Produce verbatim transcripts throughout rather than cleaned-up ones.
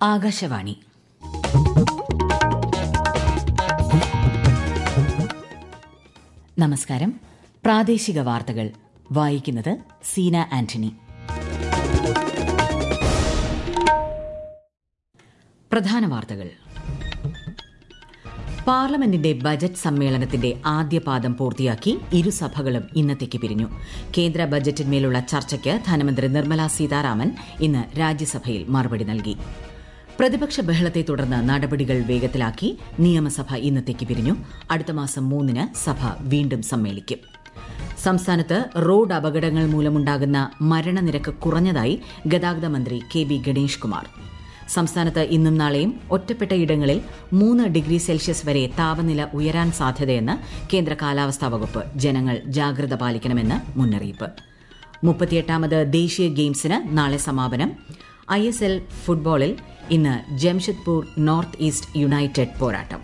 ആകാശവാണി. നമസ്കാരം. പ്രാദേശിക വാർത്തകൾ വായിക്കുന്നത് സീന ആന്റണി. പ്രധാന വാർത്തകൾ. പാർലമെന്റിന്റെ ബജറ്റ് സമ്മേളനത്തിന്റെ ആദ്യപാദം പൂർത്തിയാക്കി ഇരുസഭകളും ഇന്നത്തേക്ക് പിരിഞ്ഞു. കേന്ദ്ര ബജറ്റിന്മേലുള്ള ചർച്ചയ്ക്ക് ധനമന്ത്രി നിർമ്മല സീതാരാമൻ ഇന്ന് രാജ്യസഭയിൽ മറുപടി നൽകി. പ്രതിപക്ഷ ബഹളത്തെ തുടർന്ന് നടപടികൾ വേഗത്തിലാക്കി നിയമസഭ ഇന്നത്തേക്ക് പിരിഞ്ഞു. അടുത്ത മാസം മൂന്നിന് സഭ വീണ്ടും സമ്മേളിക്കും. സംസ്ഥാനത്ത് റോഡ് അപകടങ്ങൾ മൂലമുണ്ടാകുന്ന മരണനിരക്ക് കുറഞ്ഞതായി ഗതാഗത മന്ത്രി കെ ബി ഗണേഷ് കുമാർ. സംസ്ഥാനത്ത് ഇന്നും നാളെയും ഒറ്റപ്പെട്ട ഇടങ്ങളിൽ മൂന്ന് ഡിഗ്രി സെൽഷ്യസ് വരെ താപനില ഉയരാൻ സാധ്യതയെന്ന് കേന്ദ്ര കാലാവസ്ഥാ വകുപ്പ്. ജനങ്ങൾ ജാഗ്രത പാലിക്കണമെന്ന് മുന്നറിയിപ്പ്. മുപ്പത്തിയെട്ടാമത് ദേശീയ ഗെയിംസിന് നാളെ സമാപനം. ഐ എസ് എൽ ഫുട്ബോളിൽ ഇന്ന് ജംഷഡ്പൂർ നോർത്ത് ഈസ്റ്റ് യുണൈറ്റഡ് പോരാട്ടം.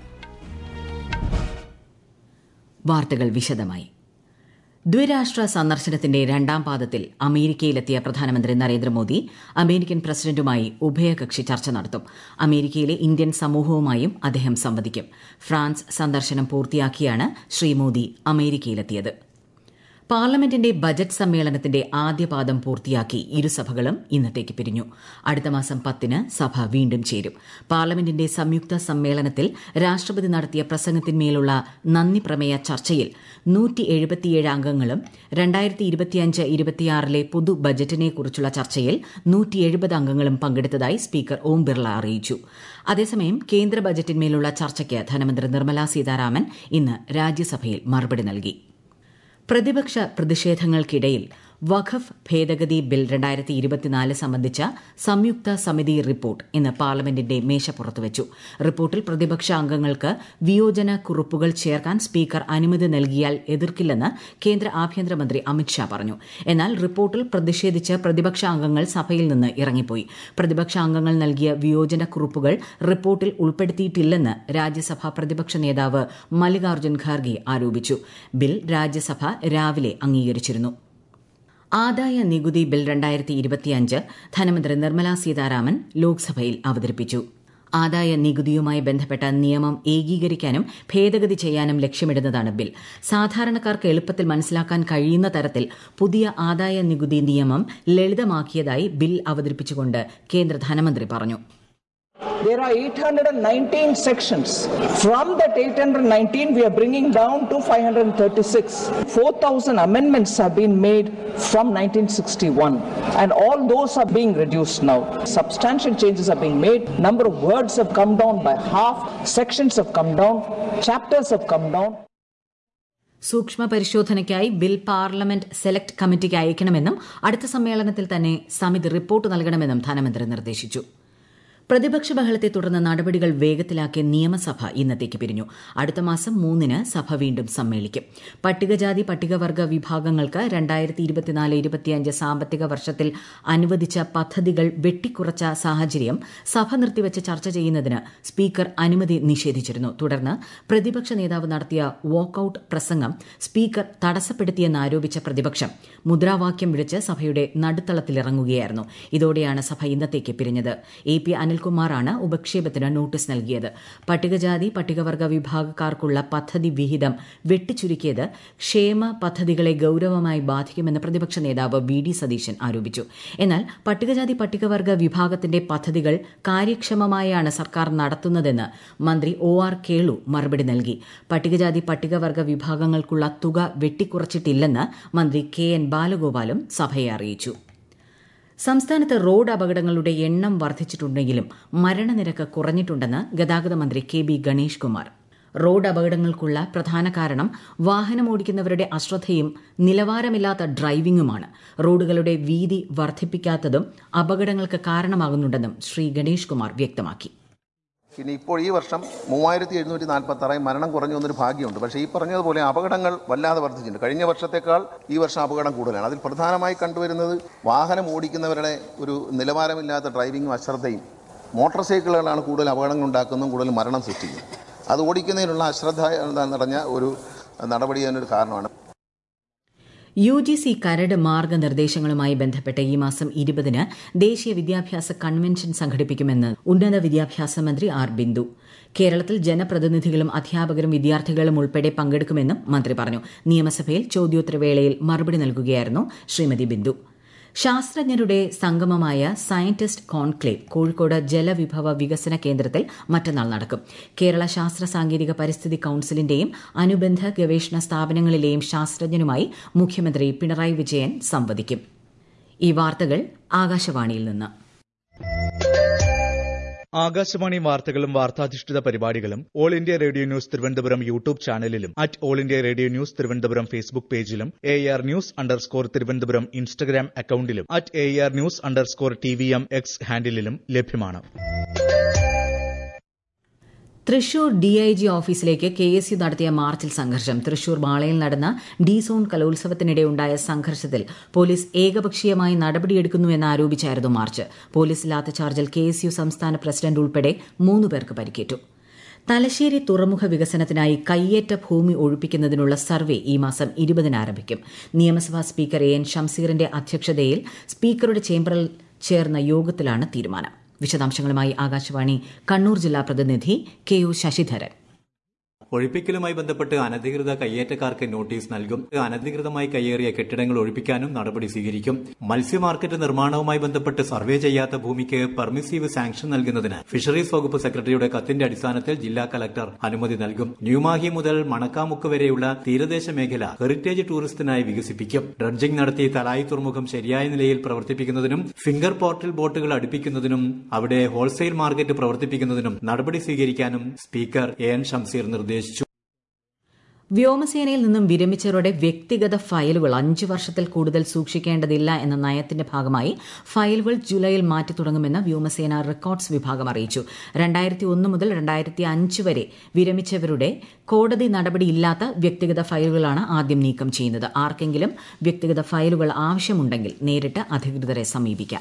വാർത്തകൾ വിശദമായി. ദ്വിരാഷ്ട്ര സന്ദർശനത്തിന്റെ രണ്ടാം പാദത്തിൽ അമേരിക്കയിലെത്തിയ പ്രധാനമന്ത്രി നരേന്ദ്രമോദി അമേരിക്കൻ പ്രസിഡന്റുമായി ഉഭയകക്ഷി ചർച്ച നടത്തും. അമേരിക്കയിലെ ഇന്ത്യൻ സമൂഹവുമായും അദ്ദേഹം സംവദിക്കും. ഫ്രാൻസ് സന്ദർശനം പൂർത്തിയാക്കിയാണ് ശ്രീ മോദി അമേരിക്കയിലെത്തിയത്. പാർലമെന്റിന്റെ ബജറ്റ് സമ്മേളനത്തിന്റെ ആദ്യപാദം പൂർത്തിയാക്കി ഇരുസഭകളും ഇന്നത്തേക്ക് പിരിഞ്ഞു. അടുത്ത മാസം പത്തിന് സഭ വീണ്ടും ചേരും. പാർലമെന്റിന്റെ സംയുക്ത സമ്മേളനത്തിൽ രാഷ്ട്രപതി നടത്തിയ പ്രസംഗത്തിന്മേലുള്ള നന്ദി പ്രമേയ ചർച്ചയിൽ നൂറ്റി എഴുപത്തിയേഴ് അംഗങ്ങളും രണ്ടായിരത്തി ഇരുപത്തിയഞ്ച് ഇരുപത്തിയാറിലെ പൊതു ബജറ്റിനെക്കുറിച്ചുള്ള ചർച്ചയിൽ നൂറ്റി എഴുപത് അംഗങ്ങളും പങ്കെടുത്തതായി സ്പീക്കർ ഓം ബിർള അറിയിച്ചു. അതേസമയം കേന്ദ്ര ബജറ്റിന്മേലുള്ള ചർച്ചയ്ക്ക് ധനമന്ത്രി നിർമ്മല സീതാരാമൻ ഇന്ന് രാജ്യസഭയിൽ മറുപടി നൽകി. പ്രതിപക്ഷ പ്രതിഷേധങ്ങൾക്കിടയിൽ വഖഫ് ഭേദഗതി ബിൽ രണ്ടായിരത്തി ഇരുപത്തിനാല് സംബന്ധിച്ച സംയുക്ത സമിതി റിപ്പോർട്ട് ഇന്ന് പാർലമെന്റിന്റെ മേശപ്പുറത്ത് വെച്ചു. റിപ്പോർട്ടിൽ പ്രതിപക്ഷ അംഗങ്ങൾക്ക് വിയോജന കുറിപ്പുകൾ ചേർക്കാൻ സ്പീക്കർ അനുമതി നൽകിയാൽ എതിർക്കില്ലെന്ന് കേന്ദ്ര ആഭ്യന്തരമന്ത്രി അമിത്ഷാ പറഞ്ഞു. എന്നാൽ റിപ്പോർട്ടിൽ പ്രതിഷേധിച്ച് പ്രതിപക്ഷ അംഗങ്ങൾ സഭയിൽ നിന്ന് ഇറങ്ങിപ്പോയി. പ്രതിപക്ഷ അംഗങ്ങൾ നൽകിയ വിയോജന കുറിപ്പുകൾ റിപ്പോർട്ടിൽ ഉൾപ്പെടുത്തിയിട്ടില്ലെന്ന് രാജ്യസഭാ പ്രതിപക്ഷ നേതാവ് മല്ലികാർജ്ജുൻ ഖാർഗെ ആരോപിച്ചു. ബിൽ രാജ്യസഭ രാവിലെ അംഗീകരിച്ചിരുന്നു. ആദായ നികുതി ബിൽ രണ്ടായിരത്തി ഇരുപത്തിയഞ്ച് ധനമന്ത്രി നിർമ്മല സീതാരാമൻ ലോക്സഭയിൽ അവതരിപ്പിച്ചു. ആദായ നികുതിയുമായി ബന്ധപ്പെട്ട നിയമം ഏകീകരിക്കാനും ഭേദഗതി ചെയ്യാനും ലക്ഷ്യമിടുന്നതാണ് ബിൽ. സാധാരണക്കാർക്ക് എളുപ്പത്തിൽ മനസ്സിലാക്കാൻ കഴിയുന്ന തരത്തിൽ പുതിയ ആദായ നികുതി നിയമം ലളിതമാക്കിയതായി ബിൽ അവതരിപ്പിച്ചുകൊണ്ട് കേന്ദ്ര ധനമന്ത്രി പറഞ്ഞു. There are eight hundred nineteen sections. From that eight hundred nineteen, we are bringing down to five hundred thirty-six. four thousand amendments have been made from nineteen sixty-one, and all those are being reduced now. Substantial changes are being made. Number of words have come down by half. Sections have come down. Chapters have come down. സൂക്ഷ്മ പരിശോധനയ്ക്കായി bill parliament select കമ്മിറ്റിക്ക് അയക്കണമെന്നും അടുത്ത സമ്മേളനത്തിൽ തന്നെ സമിതി report നൽകണമെന്നും ധനമന്ത്രി നിർദ്ദേശിച്ചു. പ്രതിപക്ഷ ബഹളത്തെ തുടർന്ന് നടപടികൾ വേഗത്തിലാക്കിയ നിയമസഭ ഇന്നത്തേക്ക് പിരിഞ്ഞു. അടുത്ത മാസം മൂന്നിന് സഭ വീണ്ടും സമ്മേളിക്കും. പട്ടികജാതി പട്ടികവർഗ വിഭാഗങ്ങൾക്ക് രണ്ടായിരത്തി ഇരുപത്തിനാല് ഇരുപത്തിയഞ്ച് സാമ്പത്തിക വർഷത്തിൽ അനുവദിച്ച പദ്ധതികൾ വെട്ടിക്കുറച്ച സാഹചര്യം സഭ നിർത്തിവച്ച് ചർച്ച ചെയ്യുന്നതിന് സ്പീക്കർ അനുമതി നിഷേധിച്ചിരുന്നു. തുടർന്ന് പ്രതിപക്ഷ നേതാവ് നടത്തിയ വാക്കൌട്ട് പ്രസംഗം സ്പീക്കർ തടസ്സപ്പെടുത്തിയെന്നാരോപിച്ച പ്രതിപക്ഷം മുദ്രാവാക്യം വിളിച്ച് സഭയുടെ നടുത്തളത്തിലിറങ്ങുകയായിരുന്നു. ഇതോടെയാണ് സഭ ഇന്നത്തേക്ക് പിരിഞ്ഞത്. എ പി അനിൽ കുമാറാണ് ഉപക്ഷേപത്തിന് നോട്ടീസ് നൽകിയത്. പട്ടികജാതി പട്ടികവർഗ വിഭാഗക്കാർക്കുള്ള പദ്ധതി വിഹിതം വെട്ടിച്ചുരുക്കിയത് ക്ഷേമ പദ്ധതികളെ ഗൌരവമായി ബാധിക്കുമെന്ന് പ്രതിപക്ഷ നേതാവ് വി ഡി സതീശൻ ആരോപിച്ചു. എന്നാൽ പട്ടികജാതി പട്ടികവർഗ വിഭാഗത്തിന്റെ പദ്ധതികൾ കാര്യക്ഷമമായാണ് സർക്കാർ നടത്തുന്നതെന്ന് മന്ത്രി ഒ ആർ കേളു മറുപടി നൽകി. പട്ടികജാതി പട്ടികവർഗ വിഭാഗങ്ങൾക്കുള്ള തുക വെട്ടിക്കുറച്ചിട്ടില്ലെന്ന് മന്ത്രി കെ എൻ ബാലഗോപാലും സഭയെ അറിയിച്ചു. സംസ്ഥാനത്ത് റോഡ് അപകടങ്ങളുടെ എണ്ണം വർദ്ധിച്ചിട്ടുണ്ടെങ്കിലും മരണനിരക്ക് കുറഞ്ഞിട്ടുണ്ടെന്ന് ഗതാഗത മന്ത്രി K B Ganesh Kumar. Road അപകടങ്ങൾക്കുള്ള പ്രധാന കാരണം വാഹനമോടിക്കുന്നവരുടെ അശ്രദ്ധയും നിലവാരമില്ലാത്ത ഡ്രൈവിംഗുമാണ്. റോഡുകളുടെ വീതി വർദ്ധിപ്പിക്കാത്തതും അപകടങ്ങൾക്ക് കാരണമാകുന്നുണ്ടെന്നും ശ്രീ ഗണേഷ് കുമാർ വ്യക്തമാക്കി. പിന്നെ ഇപ്പോൾ ഈ വർഷം മൂവായിരത്തി എഴുന്നൂറ്റി നാൽപ്പത്തി ആറായി മരണം കുറഞ്ഞു വന്നൊരു ഭാഗ്യമുണ്ട്. പക്ഷേ ഈ പറഞ്ഞതുപോലെ അപകടങ്ങൾ വല്ലാതെ വർദ്ധിച്ചിട്ടുണ്ട്. കഴിഞ്ഞ വർഷത്തേക്കാൾ ഈ വർഷം അപകടം കൂടുതലാണ്. അതിൽ പ്രധാനമായി കണ്ടുവരുന്നത് വാഹനം ഓടിക്കുന്നവരുടെ ഒരു നിലവാരമില്ലാത്ത ഡ്രൈവിങ്ങും അശ്രദ്ധയും. മോട്ടോർ സൈക്കിളുകളാണ് കൂടുതൽ അപകടങ്ങൾ ഉണ്ടാക്കുന്നതും കൂടുതൽ മരണം സൃഷ്ടിക്കുന്നത്. അത് ഓടിക്കുന്നതിനുള്ള അശ്രദ്ധ നിറഞ്ഞ ഒരു നടപടി അതിനൊരു കാരണമാണ്. യു ജി സി കരട് മാർഗനിർദ്ദേശങ്ങളുമായി ബന്ധപ്പെട്ട് ഈ മാസം ഇരുപതിന് ദേശീയ വിദ്യാഭ്യാസ കൺവെൻഷൻ സംഘടിപ്പിക്കുമെന്ന് ഉന്നത വിദ്യാഭ്യാസ മന്ത്രി ആർ ബിന്ദു. കേരളത്തിൽ ജനപ്രതിനിധികളും അധ്യാപകരും വിദ്യാർത്ഥികളും ഉൾപ്പെടെ പങ്കെടുക്കുമെന്നും മന്ത്രി പറഞ്ഞു. നിയമസഭയിൽ ചോദ്യോത്തരവേളയിൽ മറുപടി നൽകുകയായിരുന്നു ശ്രീമതി ബിന്ദു. ശാസ്ത്രജ്ഞരുടെ സംഗമമായ സയന്റിസ്റ്റ് കോൺക്ലേവ് കോഴിക്കോട് ജലവിഭവ വികസന കേന്ദ്രത്തിൽ മറ്റന്നാൾ നടക്കും. കേരള ശാസ്ത്ര സാങ്കേതിക പരിസ്ഥിതി കൌൺസിലിന്റെയും അനുബന്ധ ഗവേഷണ സ്ഥാപനങ്ങളിലെയും ശാസ്ത്രജ്ഞരുമായി മുഖ്യമന്ത്രി പിണറായി വിജയൻ സംവദിക്കും. ഈ വാർത്തകൾ ആകാശവാണിയിൽ നിന്ന്. ആകാശവാണി വാർത്തകളും വാർത്താധിഷ്ഠിത പരിപാടികളും all India radio news Thiruvananthapuram YouTube ചാനലിലും at all India radio news Thiruvananthapuram Facebook പേജിലും A R news underscore Thiruvananthapuram Instagram അക്കൌണ്ടിലും at A R news underscore T V M X ഹാൻഡിലും ലഭ്യമാണ്. തൃശൂർ ഡി ഐ ജി ഓഫീസിലേക്ക് കെ എസ് യു നടത്തിയ മാർച്ചിൽ സംഘർഷം. തൃശൂർ മാളയിൽ നടന്ന ഡി സോൺ കലോത്സവത്തിനിടെ ഉണ്ടായ സംഘർഷത്തിൽ പോലീസ് ഏകപക്ഷീയമായി നടപടിയെടുക്കുന്നുവെന്ന് ആരോപിച്ചായിരുന്നു മാർച്ച്. പോലീസ് ലാത്തിചാർജിൽ കെ എസ് യു സംസ്ഥാന പ്രസിഡന്റ് ഉൾപ്പെടെ മൂന്ന് പേർക്ക് പരിക്കേറ്റു. തലശ്ശേരി തുറമുഖ വികസനത്തിനായി കയ്യേറ്റ ഭൂമി ഒഴിപ്പിക്കുന്നതിനുള്ള സർവേ ഈ മാസം ഇരുപതിന് ആരംഭിക്കും. നിയമസഭാ സ്പീക്കർ എ എൻ ഷംസീറിന്റെ അധ്യക്ഷതയിൽ സ്പീക്കറുടെ ചേംബറിൽ ചേർന്ന യോഗത്തിലാണ് തീരുമാനം. വിശദാംശങ്ങളുമായി ആകാശവാണി കണ്ണൂർ ജില്ലാ പ്രതിനിധി കെ ഒ ശശിധരൻ. ഒഴിപ്പിക്കലുമായി ബന്ധപ്പെട്ട് അനധികൃത കയ്യേറ്റക്കാർക്ക് നോട്ടീസ് നൽകും. അനധികൃതമായി കയ്യേറിയ കെട്ടിടങ്ങൾ ഒഴിപ്പിക്കാനും നടപടി സ്വീകരിക്കും. മത്സ്യ മാർക്കറ്റ് നിർമ്മാണവുമായി ബന്ധപ്പെട്ട് സർവേ ചെയ്യാത്ത ഭൂമിക്ക് പെർമിസീവ് സാങ്ഷൻ നൽകുന്നതിന് ഫിഷറീസ് വകുപ്പ് സെക്രട്ടറിയുടെ കത്തിന്റെ അടിസ്ഥാനത്തിൽ ജില്ലാ കലക്ടർ അനുമതി നൽകും. ന്യൂമാഹി മുതൽ മണക്കാമുക്ക് വരെയുള്ള തീരദേശ മേഖല ഹെറിറ്റേജ് ടൂറിസത്തിനായി വികസിപ്പിക്കും. ഡ്രഡ്ജിംഗ് നടത്തി തലായി തുറമുഖം ശരിയായ നിലയിൽ പ്രവർത്തിപ്പിക്കുന്നതിനും ഫിംഗർ പോർട്ടൽ ബോട്ടുകൾ അടുപ്പിക്കുന്നതിനും അവിടെ ഹോൾസെയിൽ മാർക്കറ്റ് പ്രവർത്തിപ്പിക്കുന്നതിനും നടപടി സ്വീകരിക്കാനും സ്പീക്കർ എ എൻ ഷംസീർ നിർദ്ദേശിച്ചു. വ്യോമസേനയിൽ നിന്നും വിരമിച്ചവരുടെ വ്യക്തിഗത ഫയലുകൾ അഞ്ചു വർഷത്തിൽ കൂടുതൽ സൂക്ഷിക്കേണ്ടതില്ല എന്ന നയത്തിന്റെ ഭാഗമായി ഫയലുകൾ ജൂലൈയിൽ മാറ്റി തുടങ്ങുമെന്ന് വ്യോമസേന റെക്കോർഡ്സ് വിഭാഗം അറിയിച്ചു. രണ്ടായിരത്തി ഒന്ന് മുതൽ രണ്ടായിരത്തി അഞ്ച് വരെ വിരമിച്ചവരുടെ കോടതി നടപടിയില്ലാത്ത വ്യക്തിഗത ഫയലുകളാണ് ആദ്യം നീക്കം ചെയ്യുന്നത്. ആർക്കെങ്കിലും വ്യക്തിഗത ഫയലുകൾ ആവശ്യമുണ്ടെങ്കിൽ നേരിട്ട് അധികൃതരെ സമീപിക്കാം.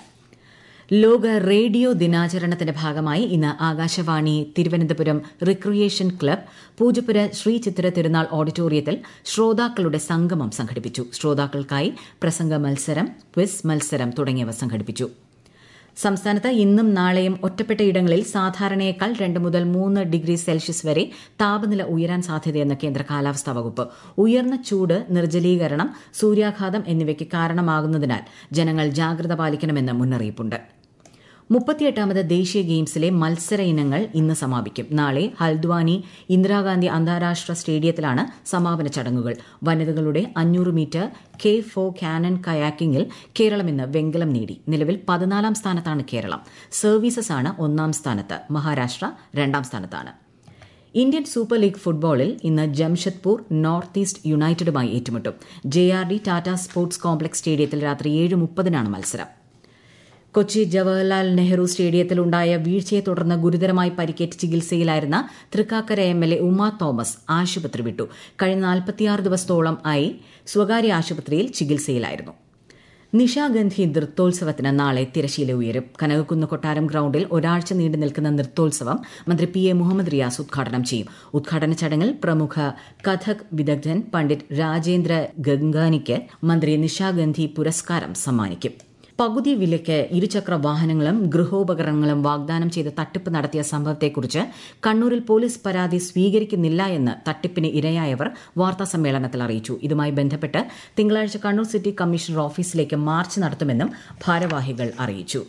ലോക റേഡിയോ ദിനാചരണത്തിന്റെ ഭാഗമായി ഇന്ന് ആകാശവാണി തിരുവനന്തപുരം റിക്രിയേഷൻ ക്ലബ് പൂജപ്പുര ശ്രീ ചിത്തിര തിരുനാൾ ഓഡിറ്റോറിയത്തിൽ ശ്രോതാക്കളുടെ സംഗമം സംഘടിപ്പിച്ചു. ശ്രോതാക്കൾക്കായി പ്രസംഗ മത്സരം, ക്വിസ് മത്സരം തുടങ്ങിയവ സംഘടിപ്പിച്ചു. സംസ്ഥാനത്ത് ഇന്നും നാളെയും ഒറ്റപ്പെട്ടയിടങ്ങളിൽ സാധാരണയേക്കാൾ രണ്ട് മുതൽ മൂന്ന് ഡിഗ്രി സെൽഷ്യസ് വരെ താപനില ഉയരാൻ സാധ്യതയെന്ന് കേന്ദ്ര കാലാവസ്ഥാ വകുപ്പ്. ഉയർന്ന ചൂട്, നിർജ്ജലീകരണം, സൂര്യാഘാതം എന്നിവയ്ക്ക് കാരണമാകുന്നതിനാൽ ജനങ്ങൾ ജാഗ്രത പാലിക്കണമെന്ന് മുന്നറിയിപ്പുണ്ട്. മുപ്പത്തിയെട്ടാമത് ദേശീയ ഗെയിംസിലെ മത്സര ഇനങ്ങൾ ഇന്ന് സമാപിക്കും. നാളെ ഹൽദ്വാനി ഇന്ദിരാഗാന്ധി അന്താരാഷ്ട്ര സ്റ്റേഡിയത്തിലാണ് സമാപന ചടങ്ങുകൾ. വനിതകളുടെ അഞ്ഞൂറ് മീറ്റർ കെ ഫോർ കാനൻ കയാക്കിംഗിൽ കേരളം ഇന്ന് വെങ്കലം നേടി. നിലവിൽ പതിനാലാം സ്ഥാനത്താണ് കേരളം. സർവീസസ് ആണ് ഒന്നാം സ്ഥാനത്ത്. മഹാരാഷ്ട്ര രണ്ടാം സ്ഥാനത്താണ്. ഇന്ത്യൻ സൂപ്പർ ലീഗ് ഫുട്ബോളിൽ ഇന്ന് ജംഷഡ്പൂർ നോർത്ത് ഈസ്റ്റ് യുണൈറ്റഡുമായി ഏറ്റുമുട്ടും. J R D Tata sports complex സ്റ്റേഡിയത്തിൽ രാത്രി ഏഴ് മുപ്പതിനാണ് മത്സരം. കൊച്ചി ജവഹർലാൽ നെഹ്റു സ്റ്റേഡിയത്തിലുണ്ടായ വീഴ്ചയെ തുടർന്ന് ഗുരുതരമായി പരിക്കേറ്റ് ചികിത്സയിലായിരുന്ന Thrikkakara M L A Uma Thomas ആശുപത്രി വിട്ടു. കഴിഞ്ഞ നാൽപ്പത്തിയാറ് ദിവസത്തോളം ആയി സ്വകാര്യ ആശുപത്രിയിൽ ചികിത്സയിലായിരുന്നു. നിശാഗന്ധി നൃത്തോത്സവത്തിന് നാളെ തിരശ്ശീല ഉയരും. കനകക്കുന്ന് കൊട്ടാരം ഗ്രൌണ്ടിൽ ഒരാഴ്ച നീണ്ടു നിൽക്കുന്ന നൃത്തോത്സവം മന്ത്രി പി എ മുഹമ്മദ് റിയാസ് ഉദ്ഘാടനം ചെയ്യും. ഉദ്ഘാടന ചടങ്ങിൽ പ്രമുഖ കഥക് വിദഗ്ധൻ പണ്ഡിറ്റ് രാജേന്ദ്ര ഗംഗാനിക്ക് മന്ത്രി നിശാഗന്ധി പുരസ്കാരം സമ്മാനിക്കും. പകുതി വിലയ്ക്ക് ഇരുചക്ര വാഹനങ്ങളും ഗൃഹോപകരണങ്ങളും വാഗ്ദാനം ചെയ്ത് തട്ടിപ്പ് നടത്തിയ സംഭവത്തെക്കുറിച്ച് കണ്ണൂരിൽ പോലീസ് പരാതി സ്വീകരിക്കുന്നില്ല എന്ന് തട്ടിപ്പിന് ഇരയായവർ വാർത്താസമ്മേളനത്തിൽ അറിയിച്ചു. ഇതുമായി ബന്ധപ്പെട്ട് തിങ്കളാഴ്ച കണ്ണൂർ സിറ്റി കമ്മീഷണർ ഓഫീസിലേക്ക് മാർച്ച് നടത്തുമെന്നും ഭാരവാഹികൾ അറിയിച്ചു.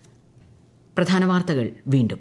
പ്രധാന വാർത്തകൾ വീണ്ടും.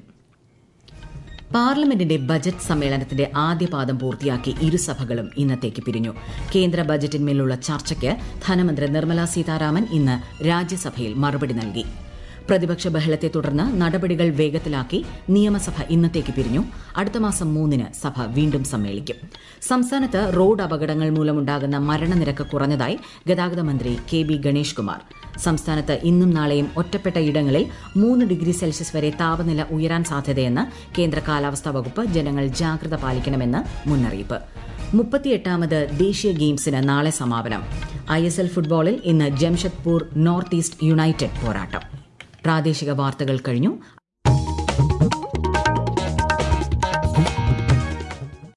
പാർലമെന്റിന്റെ ബജറ്റ് സമ്മേളനത്തിന്റെ ആദ്യപാദം പൂർത്തിയാക്കി ഇരുസഭകളും ഇന്നത്തേക്ക് പിരിഞ്ഞു. കേന്ദ്ര ബജറ്റിന്മേലുള്ള ചർച്ചയ്ക്ക് ധനമന്ത്രി നിർമ്മലാ സീതാരാമൻ ഇന്ന് രാജ്യസഭയിൽ മറുപടി നൽകി. പ്രതിപക്ഷ ബഹളത്തെ തുടർന്ന് നടപടികൾ വേഗത്തിലാക്കി നിയമസഭ ഇന്നത്തേക്ക് പിരിഞ്ഞു. അടുത്ത മാസം മൂന്നിന് സഭ വീണ്ടും സമ്മേളിക്കും. സംസ്ഥാനത്ത് റോഡ് അപകടങ്ങൾ മൂലമുണ്ടാകുന്ന മരണനിരക്ക് കുറഞ്ഞതായി ഗതാഗത മന്ത്രി കെ ബി ഗണേഷ് കുമാർ. സംസ്ഥാനത്ത് ഇന്നും നാളെയും ഒറ്റപ്പെട്ട ഇടങ്ങളിൽ മൂന്ന് ഡിഗ്രി സെൽഷ്യസ് വരെ താപനില ഉയരാൻ സാധ്യതയെന്ന് കേന്ദ്ര കാലാവസ്ഥാ വകുപ്പ്. ജനങ്ങൾ ജാഗ്രത പാലിക്കണമെന്ന് മുന്നറിയിപ്പ്. മുപ്പത്തിയെട്ടാമത് ദേശീയ ഗെയിംസിന് നാളെ സമാപനം. ഐ എസ് എൽ ഫുട്ബോളിൽ ഇന്ന് ജംഷഡ്പൂർ നോർത്ത് ഈസ്റ്റ് യുണൈറ്റഡ് പോരാട്ടം. പ്രാദേശിക വാർത്തകൾ കഴിഞ്ഞു.